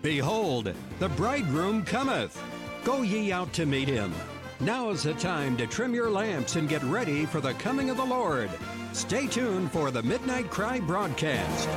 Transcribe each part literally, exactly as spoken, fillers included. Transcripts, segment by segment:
Behold, the bridegroom cometh. Go ye out to meet him. Now is the time to trim your lamps and get ready for the coming of the Lord. Stay tuned for the Midnight Cry broadcast.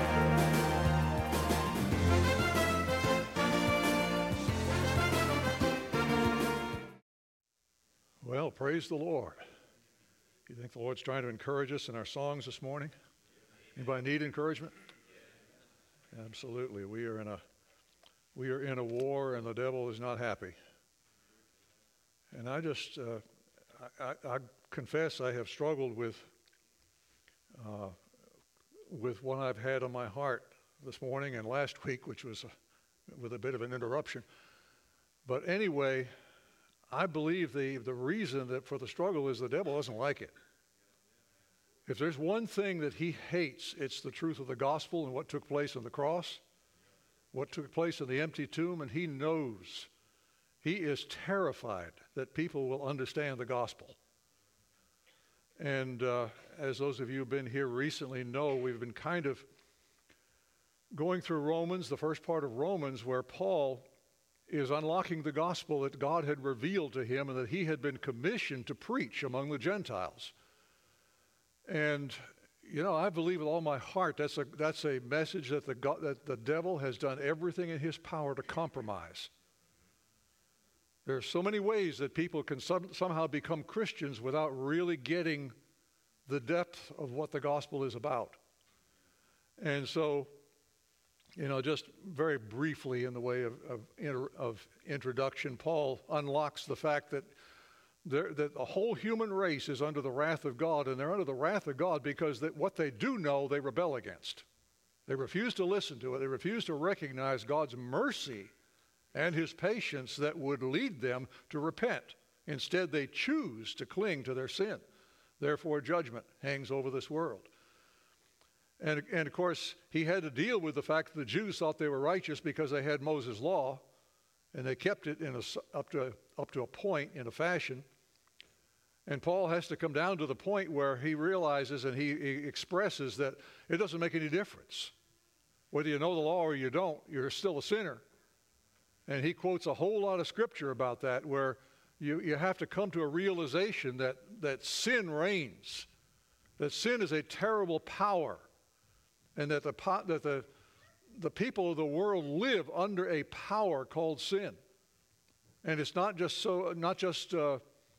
Well, praise the Lord. You think the Lord's trying to encourage us in our songs this morning? Anybody need encouragement? Absolutely. We are in a we are in a war, and the devil is not happy. And I just uh, I, I, I confess I have struggled with uh, with what I've had on my heart this morning and last week, which was a, with a bit of an interruption. But anyway, I believe the the reason that for the struggle is the devil doesn't like it. If there's one thing that he hates, it's the truth of the gospel and what took place on the cross, what took place in the empty tomb, and he knows, he is terrified that people will understand the gospel. And uh, as those of you who have been here recently know, we've been kind of going through Romans, the first part of Romans, where Paul is unlocking the gospel that God had revealed to him and that he had been commissioned to preach among the Gentiles. And, you know, I believe with all my heart that's a that's a message that the God, that the devil has done everything in his power to compromise. There are so many ways that people can some, somehow become Christians without really getting the depth of what the gospel is about. And so, you know, just very briefly in the way of, of, inter, of introduction, Paul unlocks the fact that They're, that the whole human race is under the wrath of God, and they're under the wrath of God because that what they do know, they rebel against. They refuse to listen to it. They refuse to recognize God's mercy and his patience that would lead them to repent. Instead, they choose to cling to their sin. Therefore, judgment hangs over this world. And, and of course, he had to deal with the fact that the Jews thought they were righteous because they had Moses' law, and they kept it in a, up to up to a point in a fashion. And Paul has to come down to the point where he realizes and he, he expresses that it doesn't make any difference. Whether you know the law or you don't, you're still a sinner. And he quotes a whole lot of scripture about that, where you, you have to come to a realization that, that sin reigns, that sin is a terrible power, and that the that the the people of the world live under a power called sin. And it's not just so, not just, uh,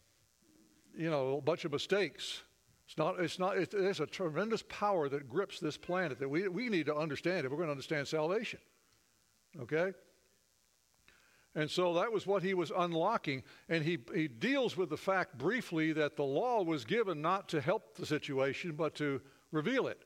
you know, a bunch of mistakes. It's not, it's not, it, there's a tremendous power that grips this planet that we, we need to understand if we're going to understand salvation. Okay? And so that was what he was unlocking. And he, he deals with the fact briefly that the law was given not to help the situation, but to reveal it.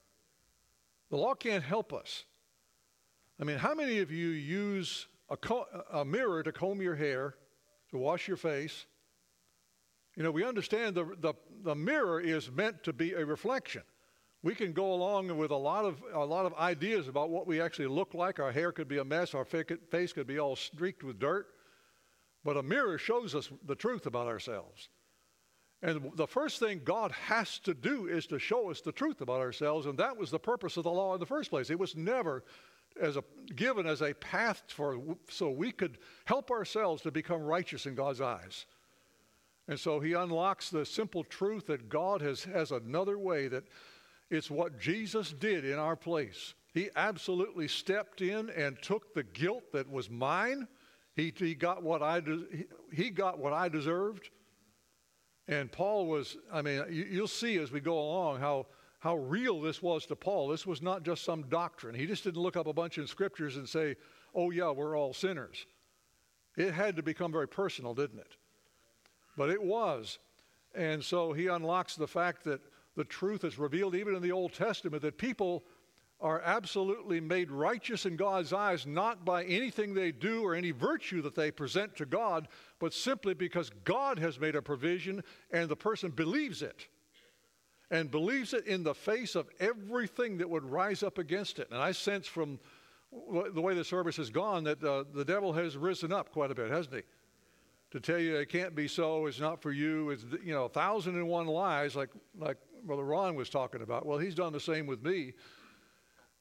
The law can't help us. I mean, how many of you use a, co- a mirror to comb your hair, to wash your face? You know, we understand the, the the mirror is meant to be a reflection. We can go along with a lot of a lot of ideas about what we actually look like. Our hair could be a mess. Our face could be all streaked with dirt. But a mirror shows us the truth about ourselves. And the first thing God has to do is to show us the truth about ourselves, and that was the purpose of the law in the first place. It was never as a given as a path for so we could help ourselves to become righteous in God's eyes. And so he unlocks the simple truth that God has, has another way, that it's what Jesus did in our place. He absolutely stepped in and took the guilt that was mine. He, he got what I de- he got what I deserved. And Paul was, I mean, you, you'll see as we go along how how real this was to Paul. This was not just some doctrine. He just didn't look up a bunch of scriptures and say, oh yeah, we're all sinners. It had to become very personal, didn't it? But it was. And so he unlocks the fact that the truth is revealed even in the Old Testament, that people are absolutely made righteous in God's eyes, not by anything they do or any virtue that they present to God, but simply because God has made a provision and the person believes it. And believes it in the face of everything that would rise up against it. And I sense from the way the service has gone that uh, the devil has risen up quite a bit, hasn't he? To tell you it can't be so, it's not for you, it's, you know, a thousand and one lies like, like Brother Ron was talking about. Well, he's done the same with me.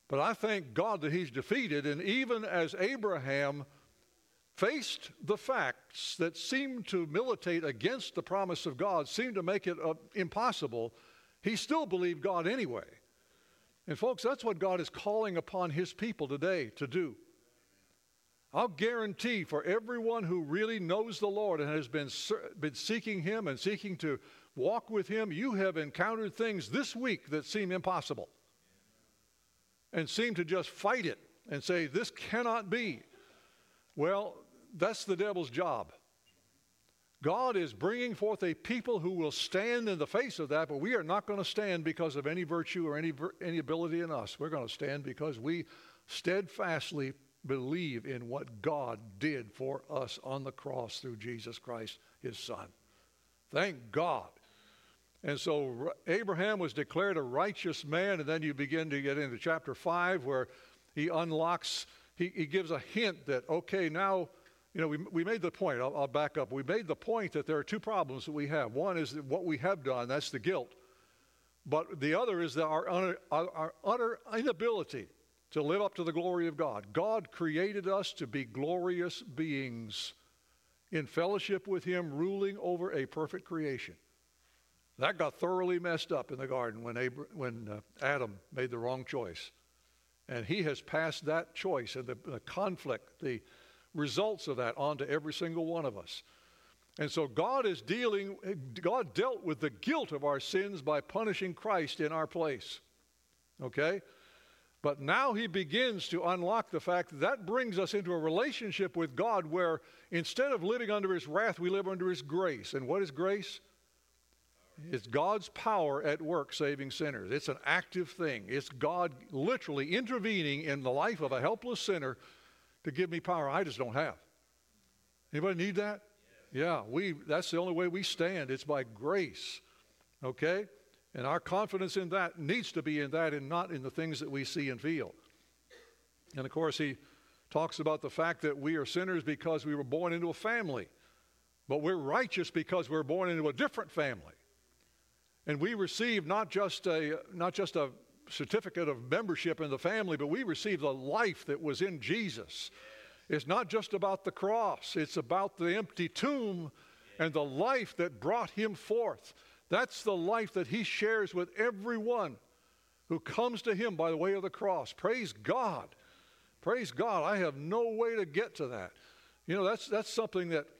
But I thank God that he's defeated, and even as Abraham faced the facts that seemed to militate against the promise of God, seemed to make it uh, impossible, he still believed God anyway. And folks, that's what God is calling upon his people today to do. I'll guarantee for everyone who really knows the Lord and has been, been seeking him and seeking to walk with him, you have encountered things this week that seem impossible and seem to just fight it and say, this cannot be. Well, that's the devil's job. God is bringing forth a people who will stand in the face of that, but we are not going to stand because of any virtue or any, any ability in us. We're going to stand because we steadfastly believe in what God did for us on the cross through Jesus Christ, his Son. Thank God. And so Abraham was declared a righteous man, and then you begin to get into chapter five where he unlocks, he, he gives a hint that, okay, now, you know, we, we made the point, I'll, I'll back up. We made the point that there are two problems that we have. One is that what we have done, that's the guilt. But the other is that our, our, our utter inability to live up to the glory of God. God created us to be glorious beings in fellowship with him, ruling over a perfect creation. That got thoroughly messed up in the garden when, Abra- when uh, Adam made the wrong choice. And he has passed that choice and the, the conflict, the results of that onto every single one of us. And so God is dealing, God dealt with the guilt of our sins by punishing Christ in our place. Okay? But now he begins to unlock the fact that that brings us into a relationship with God where instead of living under his wrath, we live under his grace. And what is grace? It's God's power at work saving sinners. It's an active thing. It's God literally intervening in the life of a helpless sinner to give me power I just don't have. Anybody need that? Yeah, we. That's the only way we stand. It's by grace. Okay? And our confidence in that needs to be in that and not in the things that we see and feel. And of course, he talks about the fact that we are sinners because we were born into a family. But we're righteous because we're born into a different family. And we receive not just a not just a certificate of membership in the family, but we receive the life that was in Jesus. It's not just about the cross. It's about the empty tomb and the life that brought him forth. That's the life that he shares with everyone who comes to him by the way of the cross. Praise God. Praise God. I have no way to get to that. You know, that's that's something that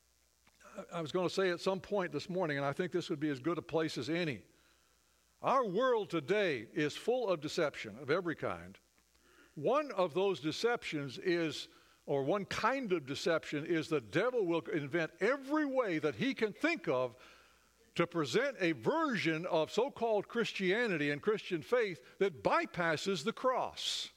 I was going to say at some point this morning, and I think this would be as good a place as any. Our world today is full of deception of every kind. One of those deceptions is, or one kind of deception is the devil will invent every way that he can think of to present a version of so-called Christianity and Christian faith that bypasses the cross.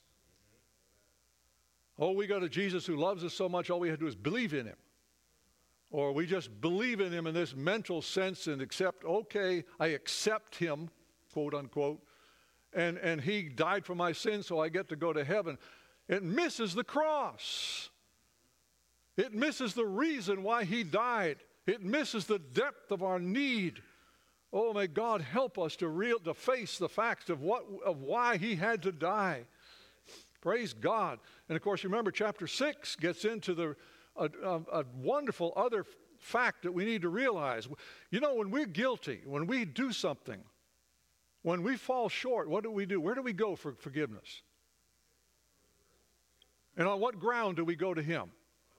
Oh, we got a Jesus who loves us so much, all we have to do is believe in him. Or we just believe in him in this mental sense and accept, okay, I accept him, quote unquote, and, and he died for my sins so I get to go to heaven. It misses the cross. It misses the reason why he died. It misses the depth of our need. Oh, may God help us to, real, to face the facts of, what, of why he had to die. Praise God. And of course, remember, chapter six gets into the A, a, a wonderful other fact that we need to realize. You know, when we're guilty, when we do something, when we fall short, what do we do? Where do we go for forgiveness? And on what ground do we go to him?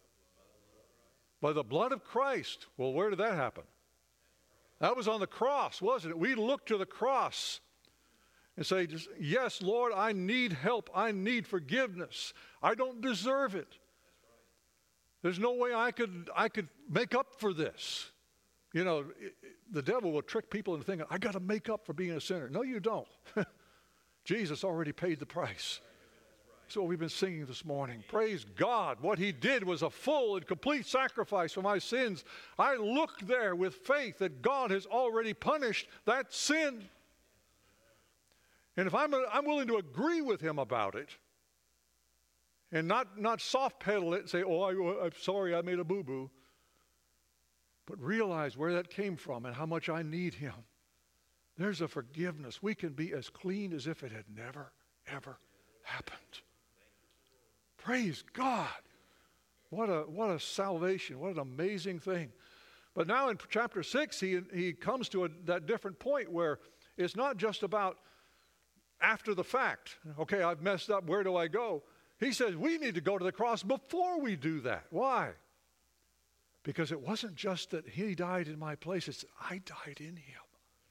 By the blood of Christ. Well, where did that happen? That was on the cross, wasn't it? We look to the cross and say, yes, Lord, I need help. I need forgiveness. I don't deserve it. There's no way I could I could make up for this. You know, it, it, the devil will trick people into thinking, I got to make up for being a sinner. No, you don't. Jesus already paid the price. That's what we've been singing this morning. Praise God. What he did was a full and complete sacrifice for my sins. I look there with faith that God has already punished that sin. And if I'm, a, I'm willing to agree with him about it, and not, not soft pedal it and say, oh, I, I'm sorry I made a boo-boo. But realize where that came from and how much I need him. There's a forgiveness. We can be as clean as if it had never, ever happened. Praise God. What a, what a salvation. What an amazing thing. But now in chapter six, he, he comes to a, that different point where it's not just about after the fact. Okay, I've messed up. Where do I go? He says we need to go to the cross before we do that. Why? Because it wasn't just that he died in my place. It's I died in him.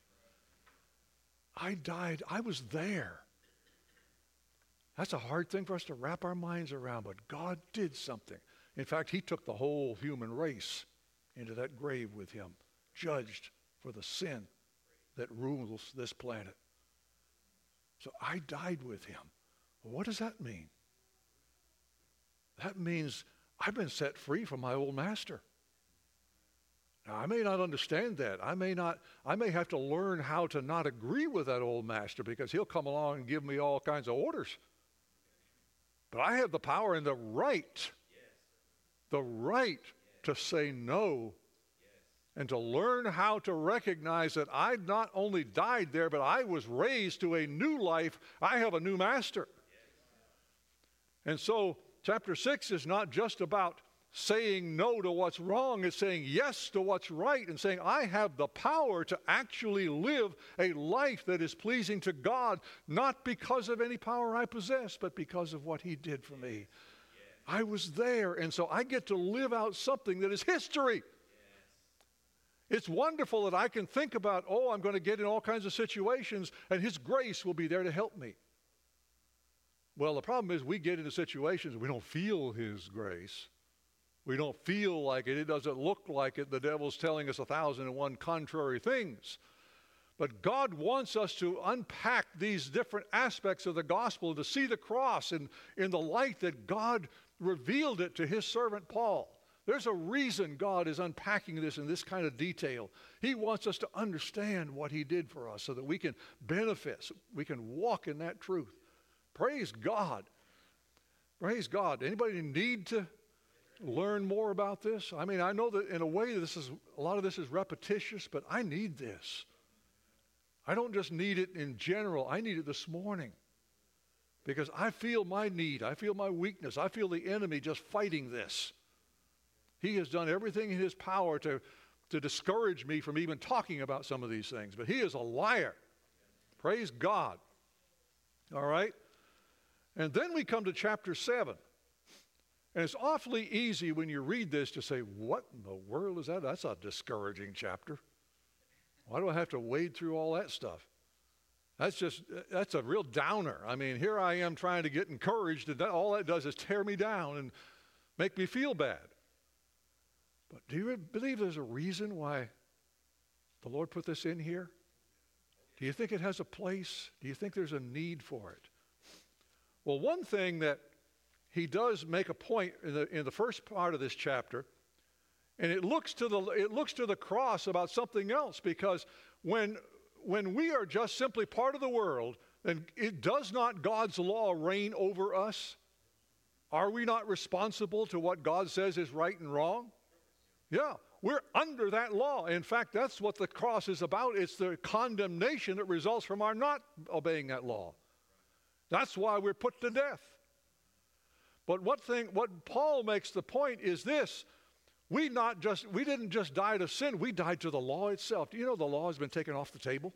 I died. I was there. That's a hard thing for us to wrap our minds around, but God did something. In fact, he took the whole human race into that grave with him, judged for the sin that rules this planet. So I died with him. Well, what does that mean? That means I've been set free from my old master. Now, I may not understand that. I may not, I may have to learn how to not agree with that old master because he'll come along and give me all kinds of orders. But I have the power and the right, the right to say no and to learn how to recognize that I not only died there, but I was raised to a new life. I have a new master. And so chapter six is not just about saying no to what's wrong. It's saying yes to what's right and saying I have the power to actually live a life that is pleasing to God, not because of any power I possess, but because of what he did for me. I was there, and so I get to live out something that is history. It's wonderful that I can think about, oh, I'm going to get in all kinds of situations, and his grace will be there to help me. Well, the problem is we get into situations we don't feel his grace. We don't feel like it. It doesn't look like it. The devil's telling us a thousand and one contrary things. But God wants us to unpack these different aspects of the gospel, to see the cross in, in the light that God revealed it to his servant Paul. There's a reason God is unpacking this in this kind of detail. He wants us to understand what he did for us so that we can benefit, so we can walk in that truth. Praise God. Praise God. Anybody need to learn more about this? I mean, I know that in a way this is a lot of this is repetitious, but I need this. I don't just need it in general. I need it this morning because I feel my need. I feel my weakness. I feel the enemy just fighting this. He has done everything in his power to, to discourage me from even talking about some of these things, but he is a liar. Praise God. All right? And then we come to chapter seven. And it's awfully easy when you read this to say, what in the world is that? That's a discouraging chapter. Why do I have to wade through all that stuff? That's just, that's a real downer. I mean, here I am trying to get encouraged, and that, all that does is tear me down and make me feel bad. But do you believe there's a reason why the Lord put this in here? Do you think it has a place? Do you think there's a need for it? Well, one thing that he does make a point in the, in the first part of this chapter, and it looks to the it looks to the cross about something else, because when when we are just simply part of the world, then it does not God's law reign over us? Are we not responsible to what God says is right and wrong? Yeah, we're under that law. In fact, that's what the cross is about. It's the condemnation that results from our not obeying that law. That's why we're put to death. But what thing, what Paul makes the point is this: we not just we didn't just die to sin; we died to the law itself. Do you know the law has been taken off the table?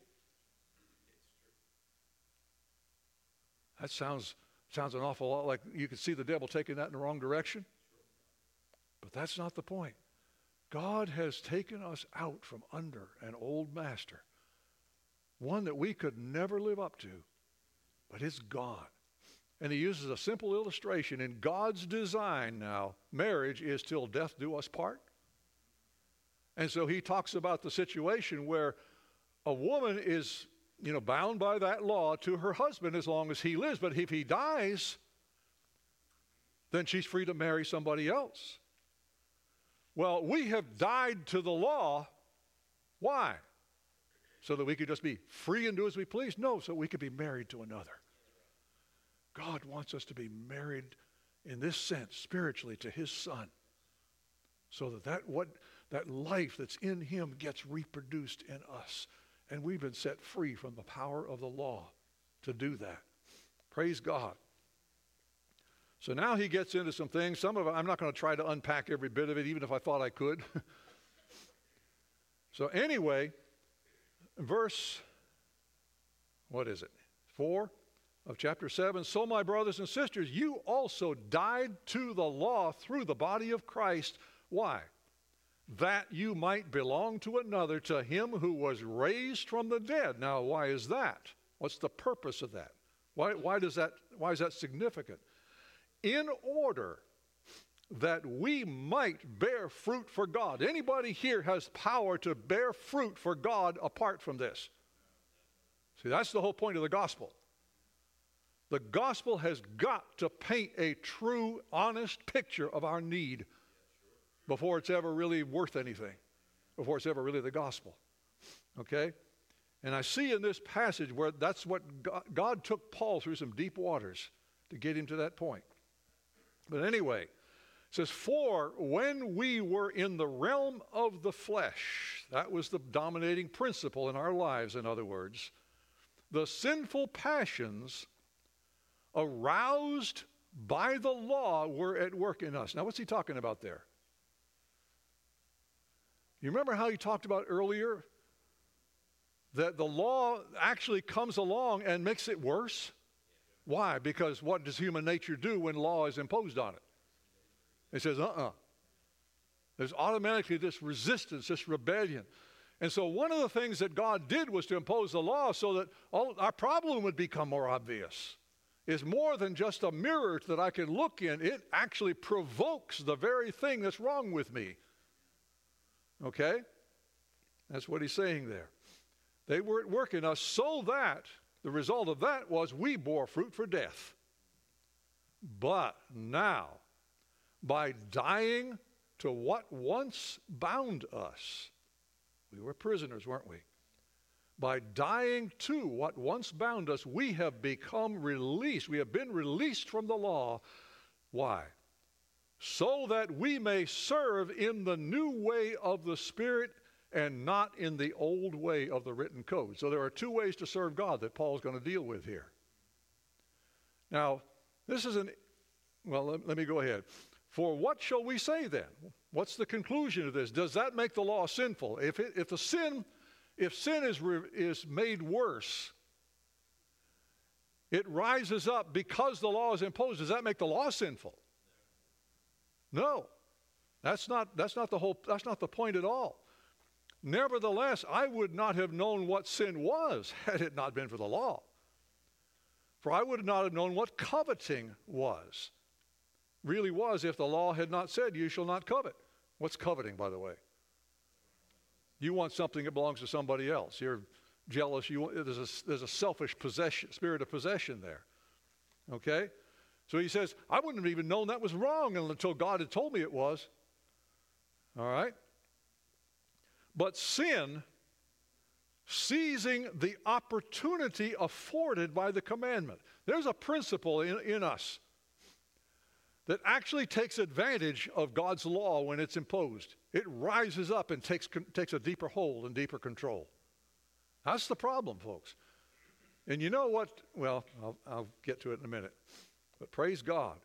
That sounds sounds an awful lot like you could see the devil taking that in the wrong direction. But that's not the point. God has taken us out from under an old master, one that we could never live up to, but it's gone. And he uses a simple illustration. In God's design now, marriage is till death do us part. And so he talks about the situation where a woman is, you know, bound by that law to her husband as long as he lives. But if he dies, then she's free to marry somebody else. Well, we have died to the law. Why? So that we could just be free and do as we please? No, so we could be married to another. God wants us to be married in this sense, spiritually, to his Son, so that that, what, that life that's in him gets reproduced in us. And we've been set free from the power of the law to do that. Praise God. So now he gets into some things. Some of it, I'm not going to try to unpack every bit of it, even if I thought I could. So anyway, verse, what is it? Four of chapter seven. So my brothers and sisters, you also died to the law through the body of Christ. Why? That you might belong to another, to him who was raised from the dead. Now, why is that? What's the purpose of that? Why, why does that, why is that significant? In order that we might bear fruit for God. Anybody here has power to bear fruit for God apart from this? See, that's the whole point of the gospel. The gospel has got to paint a true, honest picture of our need before it's ever really worth anything, before it's ever really the gospel. Okay? And I see in this passage where that's what God, God took Paul through some deep waters to get him to that point. But anyway, it says, for when we were in the realm of the flesh, that was the dominating principle in our lives, in other words, the sinful passions aroused by the law were at work in us. Now, what's he talking about there? You remember how he talked about earlier that the law actually comes along and makes it worse? Why? Because what does human nature do when law is imposed on it? It says, uh-uh. There's automatically this resistance, this rebellion. And so one of the things that God did was to impose the law so that all, our problem would become more obvious. It's more than just a mirror that I can look in. It actually provokes the very thing that's wrong with me. Okay? That's what he's saying there. They were at work in us so that the result of that was we bore fruit for death. But now, by dying to what once bound us, we were prisoners, weren't we? By dying to what once bound us, we have become released. We have been released from the law. Why? So that we may serve in the new way of the Spirit and not in the old way of the written code. So there are two ways to serve God that Paul's going to deal with here. Now, this is an, well, let, let me go ahead. For what shall we say then? What's the conclusion of this? Does that make the law sinful? If, it, if the sin, if sin is, re, is made worse, it rises up because the law is imposed. Does that make the law sinful? No. That's not, that's not the whole, that's not the point at all. Nevertheless, I would not have known what sin was had it not been for the law. For I would not have known what coveting was, really was, if the law had not said, you shall not covet. What's coveting, by the way? You want something that belongs to somebody else. You're jealous. You want, there's, a, there's a selfish possession, spirit of possession there. Okay? So he says, I wouldn't have even known that was wrong until God had told me it was. All right? But sin, seizing the opportunity afforded by the commandment. There's a principle in, in us that actually takes advantage of God's law when it's imposed. It rises up and takes, takes a deeper hold and deeper control. That's the problem, folks. And you know what? Well, I'll, I'll get to it in a minute. But praise God.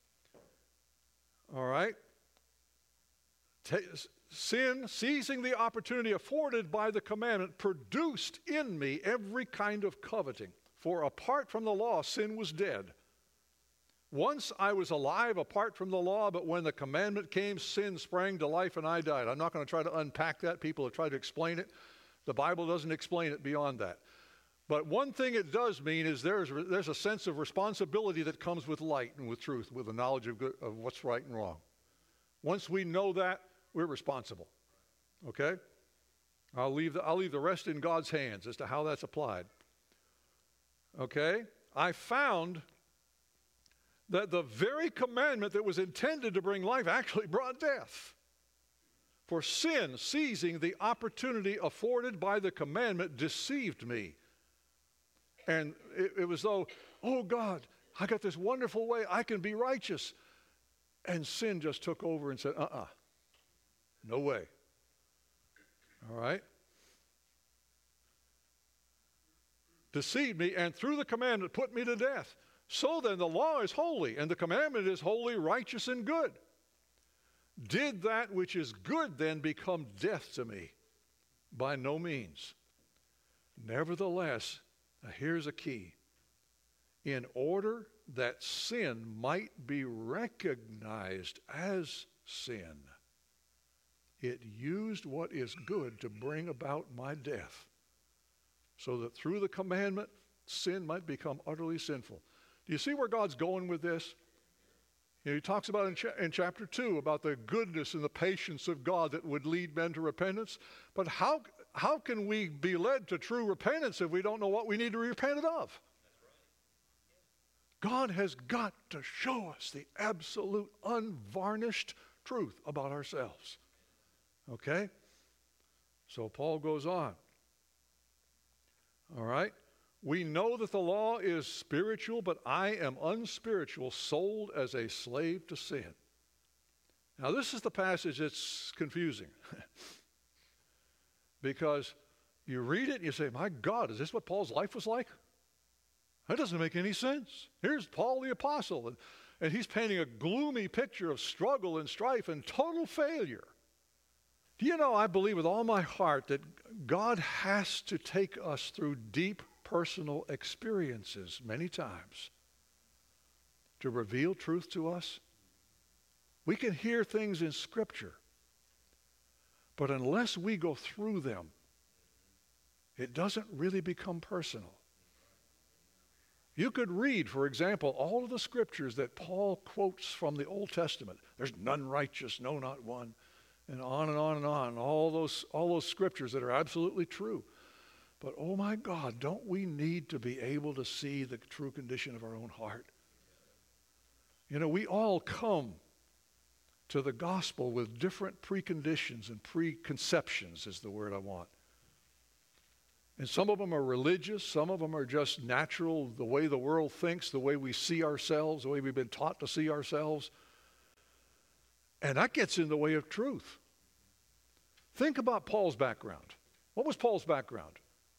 All right? Ta- Sin, seizing the opportunity afforded by the commandment, produced in me every kind of coveting. For apart from the law, sin was dead. Once I was alive apart from the law, but when the commandment came, sin sprang to life and I died. I'm not going to try to unpack that. People have tried to explain it. The Bible doesn't explain it beyond that. But one thing it does mean is there's, there's a sense of responsibility that comes with light and with truth, with the knowledge of, good, of what's right and wrong. Once we know that, we're responsible, okay? I'll leave, the, I'll leave the rest in God's hands as to how that's applied, okay? I found that the very commandment that was intended to bring life actually brought death. For sin, seizing the opportunity afforded by the commandment, deceived me. And it, it was though, oh God, I got this wonderful way, I can be righteous. And sin just took over and said, uh-uh. No way. All right? Deceived me, and through the commandment put me to death. So then the law is holy, and the commandment is holy, righteous, and good. Did that which is good then become death to me? By no means. Nevertheless, now here's a key. In order that sin might be recognized as sin, it used what is good to bring about my death, so that through the commandment, sin might become utterly sinful. Do you see where God's going with this? You know, he talks about in, cha- in chapter two about the goodness and the patience of God that would lead men to repentance. But how, how can we be led to true repentance if we don't know what we need to be repented of? God has got to show us the absolute unvarnished truth about ourselves. Okay? So Paul goes on. All right? We know that the law is spiritual, but I am unspiritual, sold as a slave to sin. Now, this is the passage that's confusing. Because you read it and you say, my God, is this what Paul's life was like? That doesn't make any sense. Here's Paul the Apostle, and, and he's painting a gloomy picture of struggle and strife and total failure. Do you know, I believe with all my heart that God has to take us through deep personal experiences many times to reveal truth to us. We can hear things in Scripture, but unless we go through them, it doesn't really become personal. You could read, for example, all of the scriptures that Paul quotes from the Old Testament. There's none righteous, no, not one, and on and on and on. All those, all those scriptures that are absolutely true. But oh my God, don't we need to be able to see the true condition of our own heart? You know, we all come to the gospel with different preconditions and preconceptions is the word I want. And some of them are religious, some of them are just natural, the way the world thinks, the way we see ourselves, the way we've been taught to see ourselves. And that gets in the way of truth. Think about Paul's background. What was Paul's background?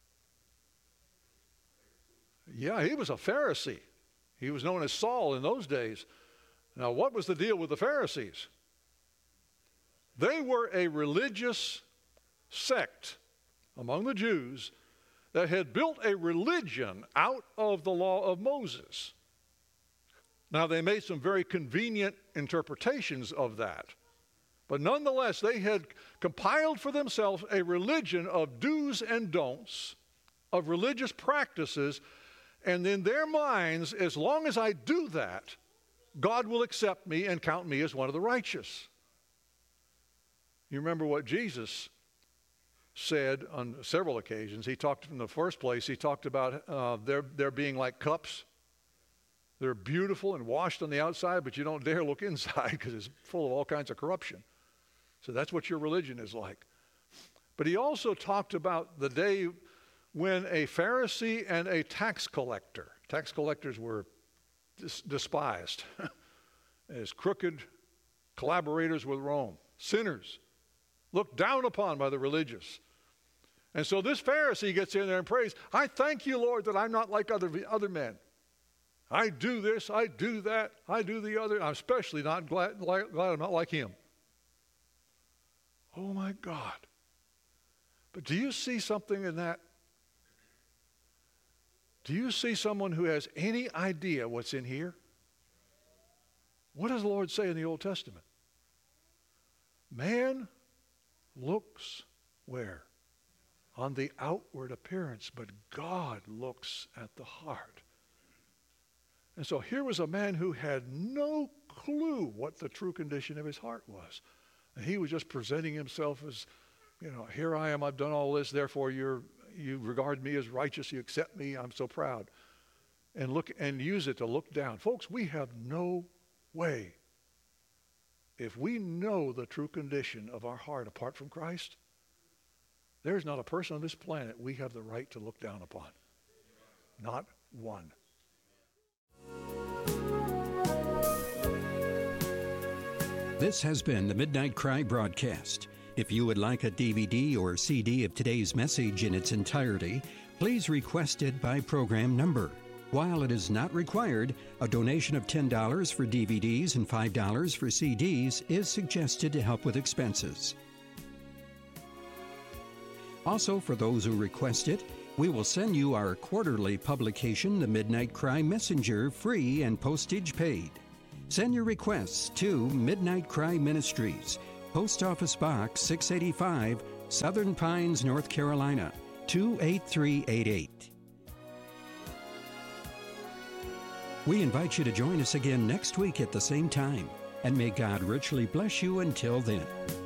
Yeah, he was a Pharisee. He was known as Saul in those days. Now, what was the deal with the Pharisees? They were a religious sect among the Jews that had built a religion out of the law of Moses. Now, they made some very convenient interpretations of that. But nonetheless, they had compiled for themselves a religion of do's and don'ts, of religious practices, and in their minds, as long as I do that, God will accept me and count me as one of the righteous. You remember what Jesus said on several occasions. He talked, in the first place, he talked about uh, their, their being like cups. They're beautiful and washed on the outside, but you don't dare look inside because it's full of all kinds of corruption. So that's what your religion is like. But he also talked about the day when a Pharisee and a tax collector, tax collectors were dis- despised as crooked collaborators with Rome, sinners, looked down upon by the religious. And so this Pharisee gets in there and prays, I thank you, Lord, that I'm not like other, other men. I do this, I do that, I do the other. I'm especially not glad, glad I'm not like him. Oh, my God. But do you see something in that? Do you see someone who has any idea what's in here? What does the Lord say in the Old Testament? Man looks where? On the outward appearance, but God looks at the heart. And so here was a man who had no clue what the true condition of his heart was. And he was just presenting himself as, you know, here I am, I've done all this, therefore you're, you regard me as righteous, you accept me, I'm so proud. And look and use it to look down. Folks, we have no way. If we know the true condition of our heart apart from Christ, there's not a person on this planet we have the right to look down upon. Not one. This has been the Midnight Cry broadcast. If you would like a D V D or C D of today's message in its entirety, please request it by program number. While it is not required, a donation of ten dollars for D V Ds and five dollars for C Ds is suggested to help with expenses. Also, for those who request it, we will send you our quarterly publication, The Midnight Cry Messenger, free and postage paid. Send your requests to Midnight Cry Ministries, Post Office Box six eighty-five, Southern Pines, North Carolina, two eight three eight eight. We invite you to join us again next week at the same time, and may God richly bless you until then.